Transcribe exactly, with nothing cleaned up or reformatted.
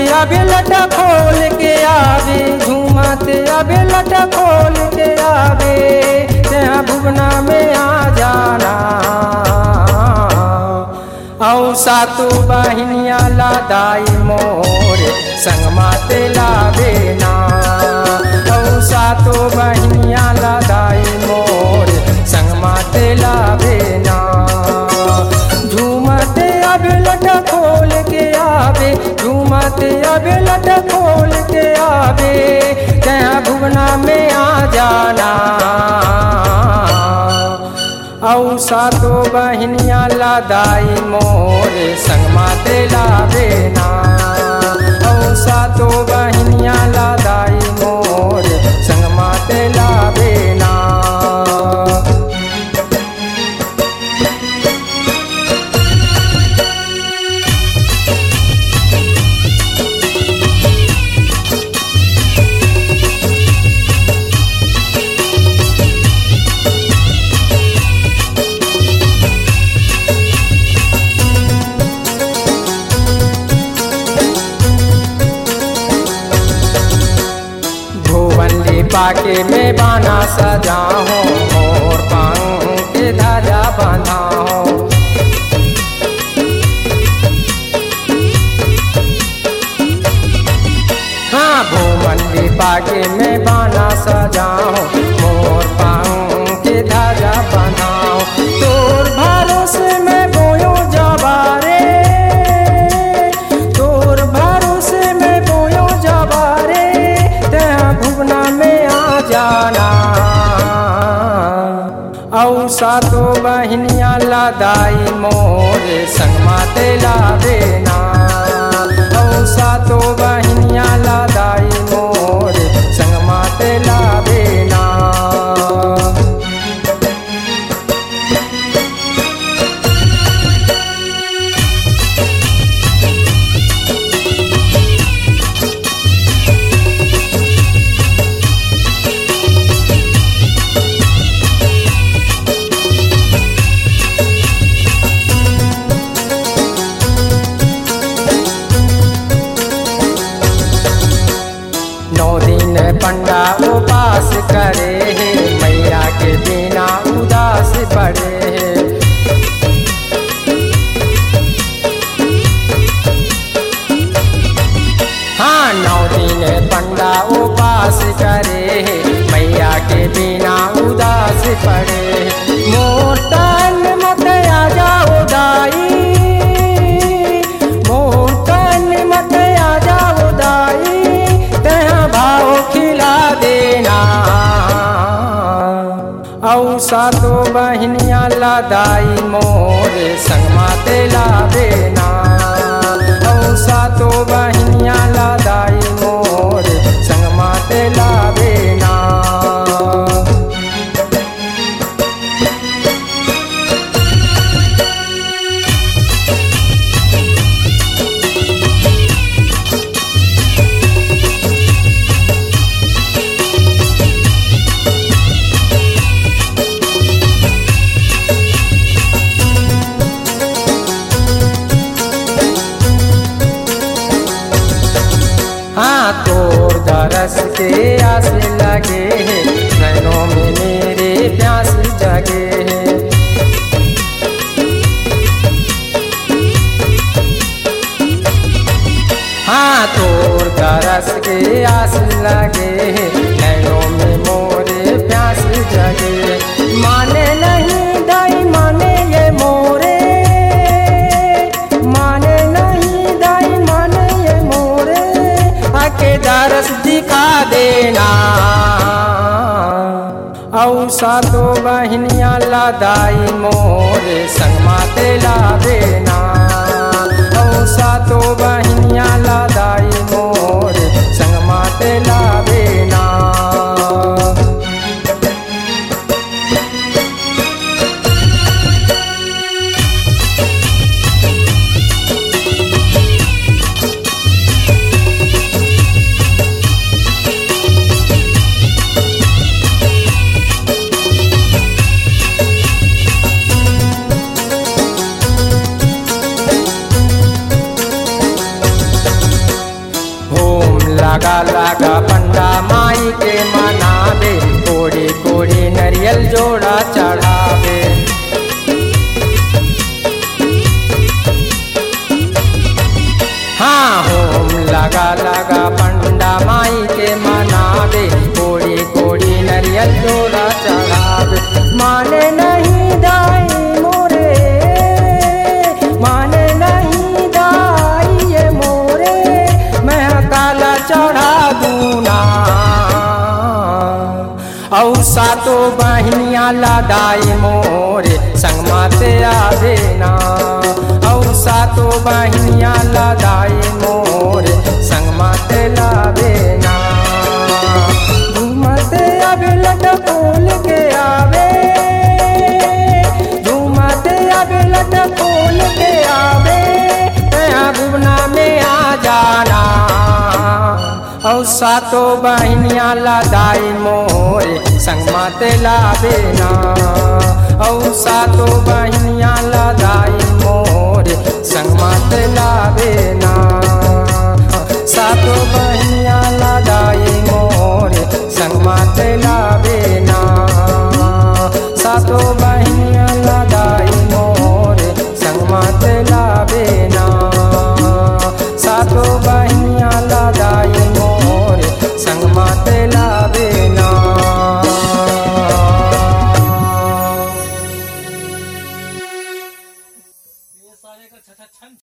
अबे लटा खोल के आवे, झूमत अबे लटा खोल के आवे, तेहा भुवना में आ जाना। औ सातो बहिनिया लादाई मोर संग माते लावे ना। औ सातो बहिनिया लादाई मोर संग माते लावे ना। झूमते अबे लटा खोल के आवे, झूमते अबे लटा खोल के आवे, तेहा भुवना में आ जाना। औ सातो बहिनिया लादाई मोर संग माते लावे ना। औ सातो बहिनिया लादाई मोर संग माते लावे ना। पाके में बाना सजाऊं, मोर पंख के धाजा बांधाऊं। हाँ भूमंडी पाके में बाना सजाऊं, मोर पंख के धाजा बांधाऊं। तोर भरोसे में बोयो जबारे, तोर भरोसे में बोयो जबारे, तेहा भुवना में जाना। औ सातो बहिनिया लादाई मोर संग माते लावे ना। औ सातो बहिनिया लादाई मोर संग माते लावे ना। पंडा उपास करे है, मैया के बिना उदास पड़े है। हाँ नौ दिन पंडा उपास करे है, मैया के बिना उदास पड़े है। मोर तन मत आ जाओ दाई, मोर तन मत आ जाओ दाई, तेहा भाव खिला देना। औ सातो बहिनिया लादाई मोर संग माते लावे ना। औ सातो बहिनिया लादाई मोर संग माते लावे ना। हाँ तोर दरस के आस लगे है, नैनों में मेरे प्यास जगे है। हाँ तोर दरस के आस लगे है, नैनों में मोरे प्यास जगे। माने नहीं दाई माने ये मोरे, माने नहीं दाई माने ये मोरे, आके दरस दिखा देना। औ सातो बहिनिया लादाई मोर संग माते लावे ना। औ सातो बहिनिया लादाई मोर संग माते लावे ना। लागा पंडा माई के मनावे, कोड़ी कोड़ी नरियल जोड़ा चढ़ावे। हाँ होम लगा लगा पंडा माई के मनावे, कोड़ी कोड़ी नरियल जोड़ा चढ़ावे। माने नहीं दाई मोरे, माने नहीं दाई ये मोरे, मैं काला चढ़ा दूना। औ सातो बहनिया लादाई मोरे, संग माते आवे ना। औ सातो बहनिया लादाई मोरे, संग माते लावे ना। झूमते अभी लट फूल के आवे, झूमते अभी लट फूल के आवे, नया भुवना में आ जाना। औ सातो बहनिया लादाई मोरे, संग माते लावे ना। औ सातो बहनिया लादाई मोरे, संग माते लावे ना। सातो बहनिया लादाई मोरे, संग माते लावे ना। सातो बहनिया लादाई मोरे, संग माते लावे ना। सातो बहनिया लादाई मोरे, संग माते लावे ना। सारे का छछन